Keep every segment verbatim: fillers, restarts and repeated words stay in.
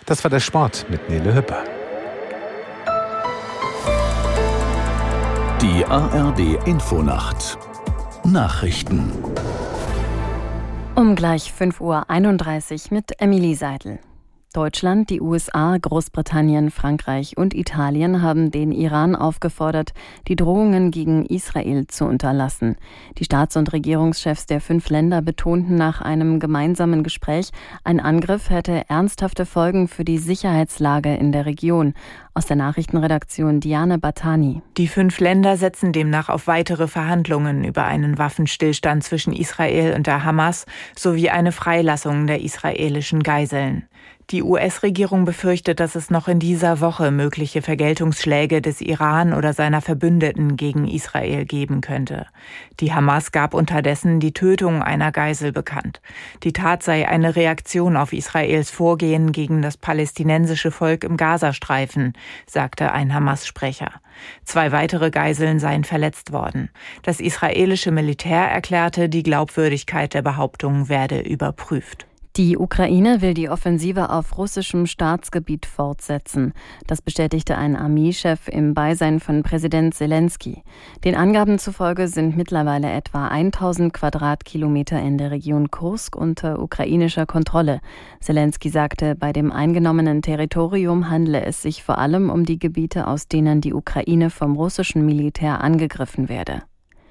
Das war der Sport mit Nele Hüpper. Die A R D-Infonacht Nachrichten. Um gleich fünf Uhr einunddreißig mit Emilie Seidel. Deutschland, die U S A, Großbritannien, Frankreich und Italien haben den Iran aufgefordert, die Drohungen gegen Israel zu unterlassen. Die Staats- und Regierungschefs der fünf Länder betonten nach einem gemeinsamen Gespräch, ein Angriff hätte ernsthafte Folgen für die Sicherheitslage in der Region. Aus der Nachrichtenredaktion Diane Batani. Die fünf Länder setzen demnach auf weitere Verhandlungen über einen Waffenstillstand zwischen Israel und der Hamas sowie eine Freilassung der israelischen Geiseln. Die U S-Regierung befürchtet, dass es noch in dieser Woche mögliche Vergeltungsschläge des Iran oder seiner Verbündeten gegen Israel geben könnte. Die Hamas gab unterdessen die Tötung einer Geisel bekannt. Die Tat sei eine Reaktion auf Israels Vorgehen gegen das palästinensische Volk im Gazastreifen, sagte ein Hamas-Sprecher. Zwei weitere Geiseln seien verletzt worden. Das israelische Militär erklärte, die Glaubwürdigkeit der Behauptung werde überprüft. Die Ukraine will die Offensive auf russischem Staatsgebiet fortsetzen. Das bestätigte ein Armeechef im Beisein von Präsident Selensky. Den Angaben zufolge sind mittlerweile etwa tausend Quadratkilometer in der Region Kursk unter ukrainischer Kontrolle. Selensky sagte, bei dem eingenommenen Territorium handle es sich vor allem um die Gebiete, aus denen die Ukraine vom russischen Militär angegriffen werde.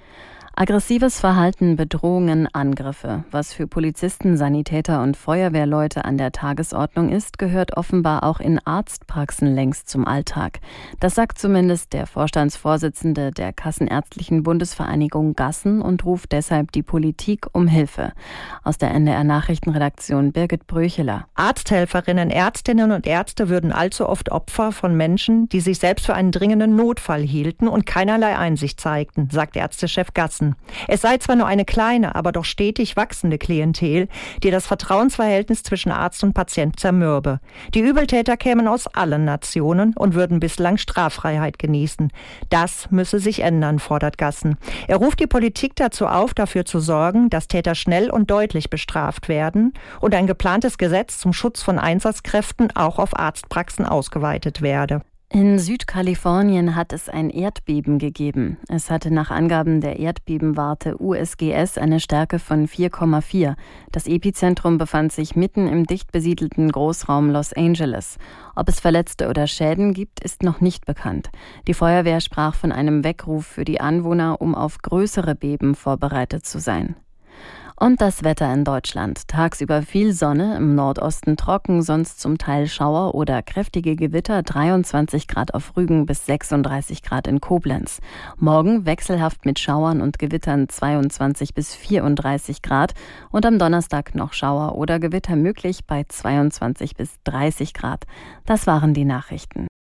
Aggressives Verhalten, Bedrohungen, Angriffe. Was für Polizisten, Sanitäter und Feuerwehrleute an der Tagesordnung ist, gehört offenbar auch in Arztpraxen längst zum Alltag. Das sagt zumindest der Vorstandsvorsitzende der Kassenärztlichen Bundesvereinigung Gassen und ruft deshalb die Politik um Hilfe. Aus der N D R-Nachrichtenredaktion Birgit Bröcheler. Arzthelferinnen, Ärztinnen und Ärzte würden allzu oft Opfer von Menschen, die sich selbst für einen dringenden Notfall hielten und keinerlei Einsicht zeigten, sagt Ärztechef Gassen. Es sei zwar nur eine kleine, aber doch stetig wachsende Klientel, die das Vertrauensverhältnis zwischen Arzt und Patient zermürbe. Die Übeltäter kämen aus allen Nationen und würden bislang Straffreiheit genießen. Das müsse sich ändern, fordert Gassen. Er ruft die Politik dazu auf, dafür zu sorgen, dass Täter schnell und deutlich bestraft werden und ein geplantes Gesetz zum Schutz von Einsatzkräften auch auf Arztpraxen ausgeweitet werde. In Südkalifornien hat es ein Erdbeben gegeben. Es hatte nach Angaben der Erdbebenwarte U S G S eine Stärke von vier Komma vier. Das Epizentrum befand sich mitten im dicht besiedelten Großraum Los Angeles. Ob es Verletzte oder Schäden gibt, ist noch nicht bekannt. Die Feuerwehr sprach von einem Weckruf für die Anwohner, um auf größere Beben vorbereitet zu sein. Und das Wetter in Deutschland. Tagsüber viel Sonne, im Nordosten trocken, sonst zum Teil Schauer oder kräftige Gewitter, dreiundzwanzig Grad auf Rügen bis sechsunddreißig Grad in Koblenz. Morgen wechselhaft mit Schauern und Gewittern zweiundzwanzig bis vierunddreißig Grad und am Donnerstag noch Schauer oder Gewitter möglich bei zweiundzwanzig bis dreißig Grad. Das waren die Nachrichten.